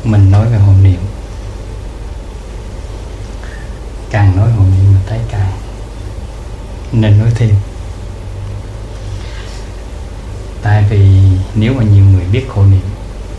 mình nói về hộ niệm, càng nói hộ niệm mình thấy càng nên nói thêm. Tại vì nếu mà nhiều người biết hộ niệm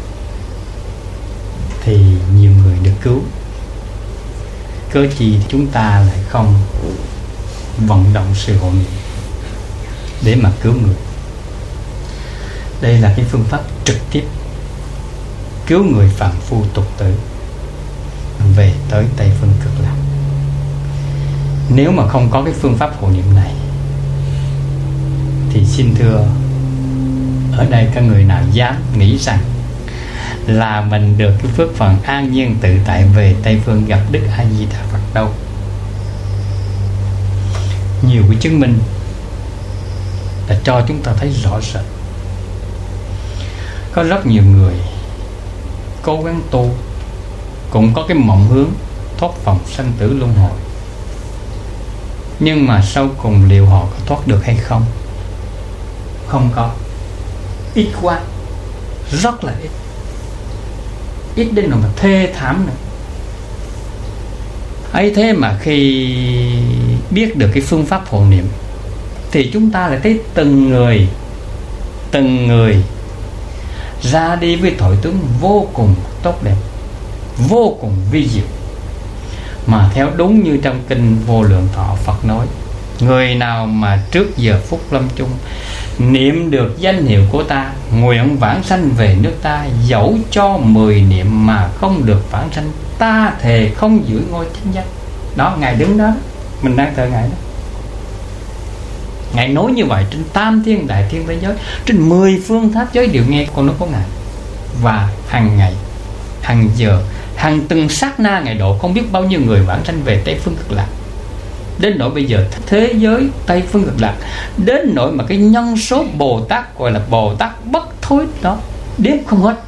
thì nhiều người được cứu. Cớ chi chúng ta lại không vận động sự hộ niệm để mà cứu người? Đây là cái phương pháp trực tiếp cứu người phàm phu tục tử về tới Tây Phương Cực Lạc. Nếu mà không có cái phương pháp hộ niệm này thì xin thưa, ở đây có người nào dám nghĩ rằng là mình được cái phước phần an nhiên tự tại về Tây Phương gặp Đức A Di Đà Phật đâu. Nhiều cái chứng minh là cho chúng ta thấy rõ rệt. Có rất nhiều người cố gắng tu, cũng có cái mộng hướng thoát vòng sanh tử luân hồi, nhưng mà sau cùng liệu họ có thoát được hay không? Không có. Ít quá, rất là ít. Ít đến nỗi mà thê thảm nữa. ấy thế mà khi biết được cái phương pháp hộ niệm thì chúng ta lại thấy từng người ra đi với thổi tướng vô cùng tốt đẹp, vô cùng vi diệu. Mà theo đúng như trong kinh Vô Lượng Thọ, Phật nói: người nào mà trước giờ phút lâm chung niệm được danh hiệu của ta, nguyện vãng sanh về nước ta, dẫu cho 10 niệm mà không được vãng sanh, ta thề không giữ ngôi chánh giác. Đó, Ngài đứng đó, mình đang thờ Ngài đó. Ngài nói như vậy trên tam thiên đại thiên thế giới, trên 10 phương pháp giới đều nghe câu nói của Ngài. Và hàng ngày, hàng giờ, hàng từng sát na Ngài độ không biết bao nhiêu người vãng sanh về Tây Phương Cực Lạc. Đến nỗi bây giờ thế giới Tây Phương Cực Lạc, đến nỗi mà cái nhân số Bồ Tát gọi là Bồ Tát bất thối đó đếm không hết.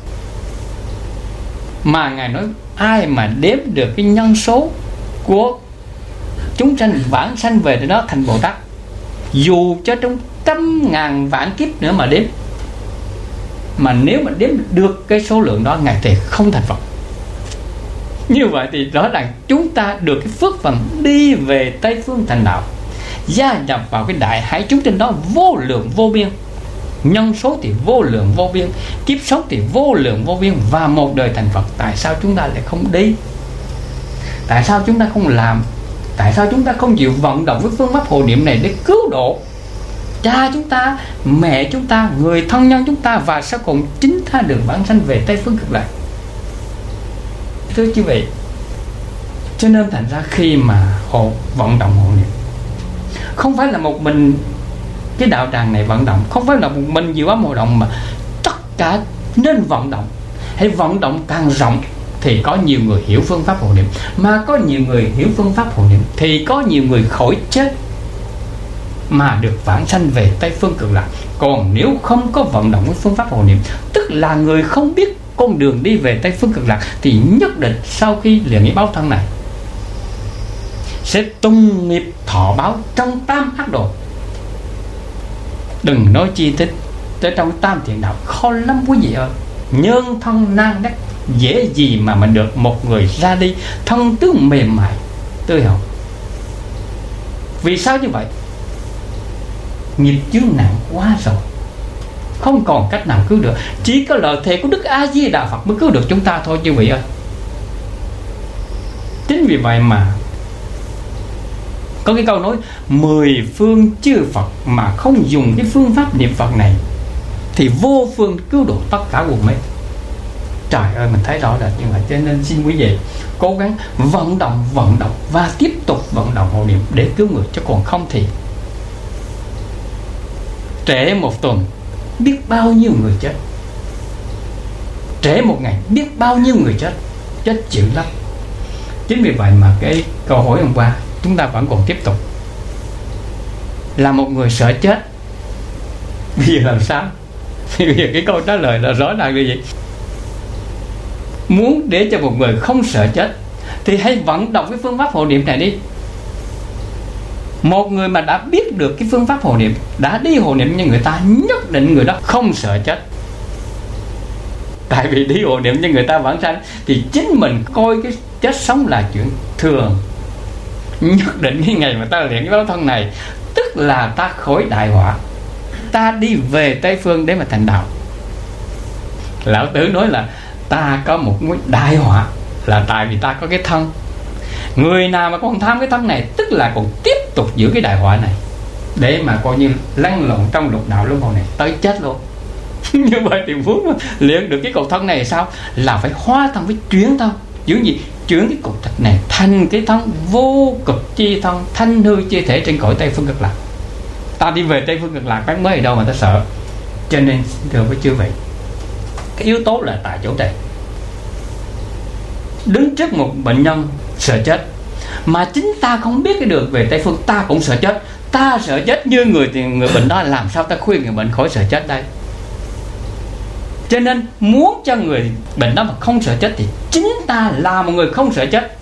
Mà Ngài nói ai mà đếm được cái nhân số của chúng sanh vãng sanh về đó thành Bồ Tát, dù cho trong 100.000 vạn kiếp nữa mà đếm, mà nếu mà đếm được cái số lượng đó, Ngài thì không thành Phật. Như vậy thì rõ ràng chúng ta được cái phước phần đi về Tây Phương thành đạo, gia nhập vào cái đại hải chúng trên đó vô lượng vô biên. Nhân số thì vô lượng vô biên, kiếp sống thì vô lượng vô biên, và một đời thành Phật. Tại sao chúng ta lại không đi? Tại sao chúng ta không làm? Tại sao chúng ta không chịu vận động với phương pháp hộ niệm này để cứu độ cha chúng ta, mẹ chúng ta, người thân nhân chúng ta, và sau cùng chính ta được vãng sanh về Tây Phương Cực Lạc? Thưa quý vị, cho nên thành ra khi mà vận động hộ niệm, không phải là một mình cái đạo tràng này vận động, không phải là một mình Diệu Âm hộ động, mà tất cả nên vận động. Hãy vận động càng rộng thì có nhiều người hiểu phương pháp hộ niệm, mà có nhiều người hiểu phương pháp hộ niệm thì có nhiều người khỏi chết mà được vãng sanh về Tây Phương Cực Lạc. Còn nếu không có vận động với phương pháp hộ niệm, tức là người không biết con đường đi về Tây Phương Cực Lạc, thì nhất định sau khi lìa nghĩa báo thân này sẽ tung nghiệp thọ báo trong tam ác độ. Đừng nói chi tiết tới trong tam thiện đạo, khó lắm quý vị ơi. Nhân thân nan đắc, dễ gì mà mình được một người ra đi thân tướng mềm mại tươi hồng. Vì sao như vậy? Nghiệp chướng nặng quá rồi, không còn cách nào cứu được. Chỉ có lời thề của Đức A Di Đà Phật mới cứu được chúng ta thôi quý vị ơi. Chính vì vậy mà có cái câu nói 10 phương chư Phật mà không dùng cái phương pháp niệm Phật này thì vô phương cứu độ tất cả quần mê. Trời ơi, mình thấy rõ rệt như vậy. Cho nên xin quý vị cố gắng vận động và tiếp tục vận động hộ niệm để cứu người. Chứ còn không thì trễ một tuần biết bao nhiêu người chết, trễ một ngày biết bao nhiêu người chết chịu lắm. Chính vì vậy mà cái câu hỏi hôm qua chúng ta vẫn còn tiếp tục. Là một người sợ chết, bây giờ làm sao? Bây giờ cái câu trả lời là rõ ràng như vậy. Muốn để cho một người không sợ chết thì hãy vận động cái phương pháp hộ niệm này đi. Một người mà đã biết được cái phương pháp hộ niệm, đã đi hộ niệm như người ta, nhất định người đó không sợ chết. Tại vì đi hộ niệm cho người ta vãng sanh thì chính mình coi cái chết sống là chuyện thường. Nhất định cái ngày mà ta luyện cái báo thân này, tức là ta khỏi đại họa, ta đi về Tây Phương để mà thành đạo. Lão Tử nói là ta có một mối đại họa là tại vì ta có cái thân. Người nào mà còn tham cái thân này, tức là còn tiếp tục giữ cái đại họa này để mà coi như lăn lộn trong lục đạo luân hồi này tới chết luôn. Như vậy thì muốn mà luyện được cái cục thân này sao? Là phải hóa thân, phải chuyển thân. Giữ gì? Chuyển cái cục thịt này thành cái thân vô cực chi thân, thanh hư chi thể trên cõi Tây Phương Cực Lạc. Ta đi về Tây Phương Cực Lạc bán mới ở đâu mà ta sợ. Cho nên thưa với chư vị, cái yếu tố là tại chỗ này. Đứng trước một bệnh nhân sợ chết, mà chính ta không biết cái đường về Tây Phương, ta cũng sợ chết. Ta sợ chết như người bệnh đó, làm sao ta khuyên người bệnh khỏi sợ chết đây? Cho nên muốn cho người bệnh đó mà không sợ chết thì chính ta là một người không sợ chết.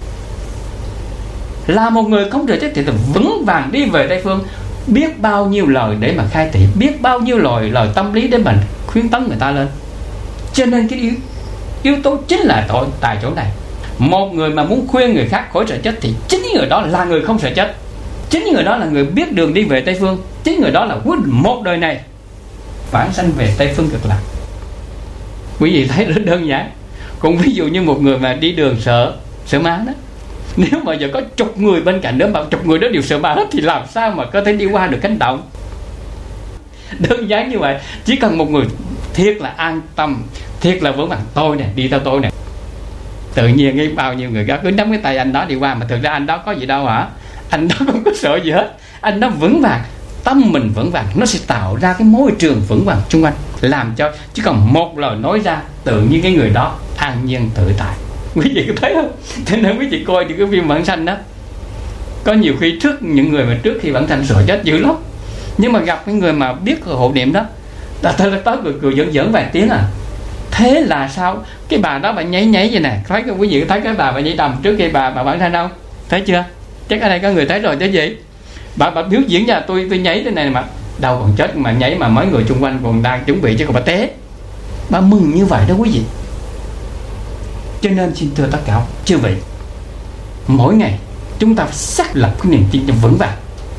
Là một người không sợ chết thì ta vững vàng đi về Tây Phương. Biết bao nhiêu lời để mà khai thị, biết bao nhiêu lời tâm lý để mình khuyến tấn người ta lên. Cho nên cái yếu tố chính là tại chỗ này. Một người mà muốn khuyên người khác khỏi sợ chết thì chính người đó là người không sợ chết. Chính người đó là người biết đường đi về Tây Phương. Chính người đó là quyết định một đời này vãng sanh về Tây Phương Cực Lạc. Quý vị thấy rất đơn giản. Còn ví dụ như một người mà đi đường sợ ma đó, nếu mà giờ có chục người bên cạnh đó mà chục người đó đều sợ ma hết thì làm sao mà có thể đi qua được cánh đồng? Đơn giản như vậy. Chỉ cần một người thiệt là an tâm, thiệt là vững vàng, tôi nè, đi theo tôi nè, tự nhiên cái bao nhiêu người cứ nắm cái tay anh đó đi qua, mà thực ra anh đó có gì đâu hả? Anh đó không có sợ gì hết. Anh đó vững vàng, tâm mình vững vàng, nó sẽ tạo ra cái môi trường vững vàng xung quanh, làm cho chỉ cần một lời nói ra, tự nhiên cái người đó an nhiên tự tại. Quý vị có thấy không? Thế nên quý vị coi những cái phim vãng sanh đó, có nhiều khi trước những người mà trước khi vãng sanh sợ chết dữ lắm, nhưng mà gặp cái người mà biết hộ niệm đó, ta tới cười giỡn vài tiếng à. Thế là sao? Cái bà đó bà nhảy vậy nè, thấy quý vị thấy cái bà nhảy đầm trước khi bà vãng sanh đâu? Thấy chưa? Chắc ở đây có người thấy rồi chứ gì? Bà biểu diễn ra tôi nhảy thế này mà đâu còn chết mà nhảy mà mấy người xung quanh còn đang chuẩn bị chứ còn bà té. Bà mừng như vậy đó quý vị. Cho nên xin thưa tất cả chư vị, mỗi ngày chúng ta phải xác lập cái niềm tin vững vàng,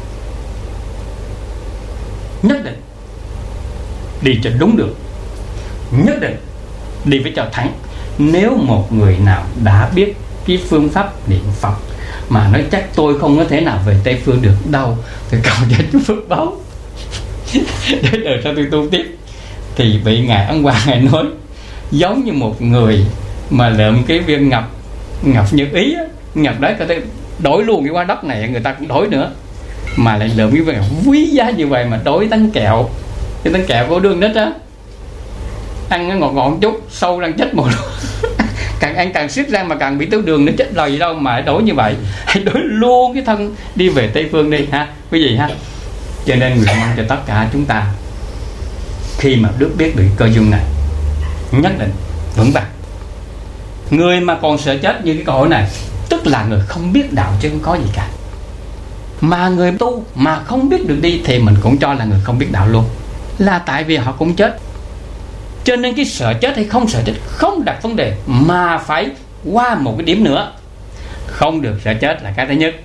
nhất định đi cho đúng đường, nhất định đi phải cho thẳng. Nếu một người nào đã biết cái phương pháp niệm Phật mà nói chắc tôi không có thể nào về Tây Phương được đâu, thì cầu cho chú phước báo để đời sau tôi tu tiếp. Thì vị Ngài Ấn Quang Ngài nói giống như một người mà lượm cái viên ngọc như ý á, ngọc đấy có thể đổi luôn cái quả đất này, người ta cũng đổi nữa, mà lại lượm cái viên ngọc quý giá như vậy mà đổi tánh kẹo, cái tánh kẹo của đường nít á, ăn nó ngọt ngọt chút, sâu răng chết một càng ăn càng siết răng mà càng bị tiêu đường, nó chết lời gì đâu mà đổi như vậy. Hãy đổi luôn cái thân đi về Tây Phương đi ha quý vị ha. Cho nên nguyện mong cho tất cả chúng ta khi mà biết được cơ duyên này nhất định vững vàng. Người mà còn sợ chết như cái câu hỏi này, tức là người không biết đạo chứ không có gì cả. Mà người tu mà không biết được đi thì mình cũng cho là người không biết đạo luôn, là tại vì họ cũng chết. Cho nên cái sợ chết hay không sợ chết không đặt vấn đề, mà phải qua một cái điểm nữa. Không được sợ chết là cái thứ nhất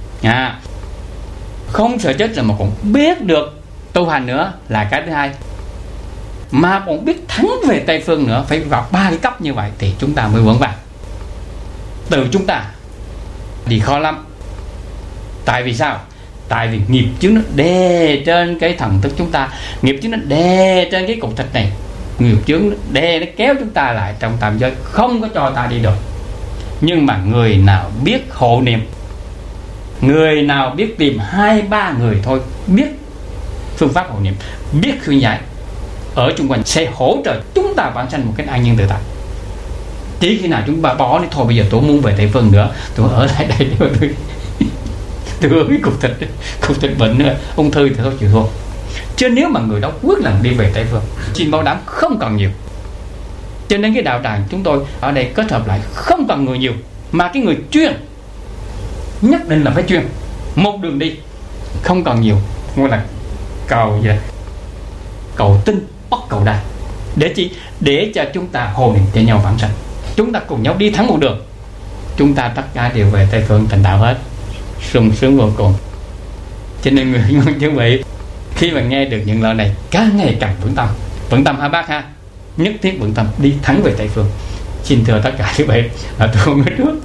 không sợ chết là mà còn biết được tu hành nữa là cái thứ hai. Mà còn biết thắng về Tây Phương nữa, phải vào 3 cái cấp như vậy thì chúng ta mới vững vàng. Từ chúng ta thì khó lắm. Tại vì sao? Tại vì nghiệp chướng nó đè trên cái thần thức chúng ta, nghiệp chướng nó đè trên cái cục thịt này, nghiệp chướng nó đè, nó kéo chúng ta lại trong tam giới, không có cho ta đi được. Nhưng mà người nào biết hộ niệm, người nào biết tìm 2-3 người thôi, biết phương pháp hộ niệm, biết khuyên giải ở chung quanh, sẽ hỗ trợ chúng ta vãng sanh một cách an nhiên tự tại. Chỉ khi nào chúng ta bỏ đi thôi, bây giờ tôi muốn về Tây Phương nữa, tôi ở lại đây để tôi hướng cái cục thịt bệnh nữa, ung thư thì thôi chịu thua. Chứ nếu mà người đó quyết lòng đi về Tây Phương, xin bảo đảm không cần nhiều. Cho nên cái đạo tràng chúng tôi ở đây kết hợp lại không cần người nhiều, mà cái người chuyên, nhất định là phải chuyên, một đường đi, không cần nhiều, gọi là cầu tinh bất cầu đa. Để chi? Để cho chúng ta hồ niệm cho nhau vãng sanh, chúng ta cùng nhau đi thẳng một đường, chúng ta tất cả đều về Tây Phương thành đạo hết, sung sướng vô cùng. Cho nên người chuẩn bị khi mà nghe được những lời này càng ngày càng vững tâm ha bác ha, nhất thiết vững tâm đi thẳng về Tây Phương. Xin thưa tất cả các bạn là tôi không nói trước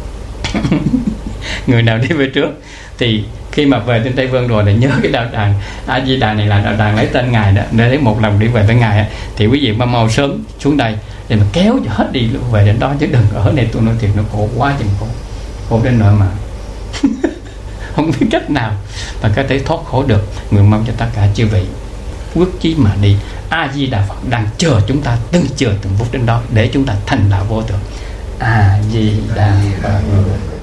người nào đi về trước thì khi mà về trên Tây Phương rồi thì nhớ cái đạo tràng A Di Đà này là đạo tràng lấy tên ngài đó, để lấy một lần đi về tới ngài thì quý vị mau sớm xuống đây để mà kéo cho hết đi về đến đó, chứ đừng ở này. Tôi nói thiệt nó khổ quá chừng khổ đến nỗi mà không biết cách nào mà có thể thoát khổ được. Nguyện mong cho tất cả chư vị quyết chí mà đi. A Di Đà Phật đang chờ chúng ta từng phút đến đó để chúng ta thành đạo vô thượng. A Di Đà Phật.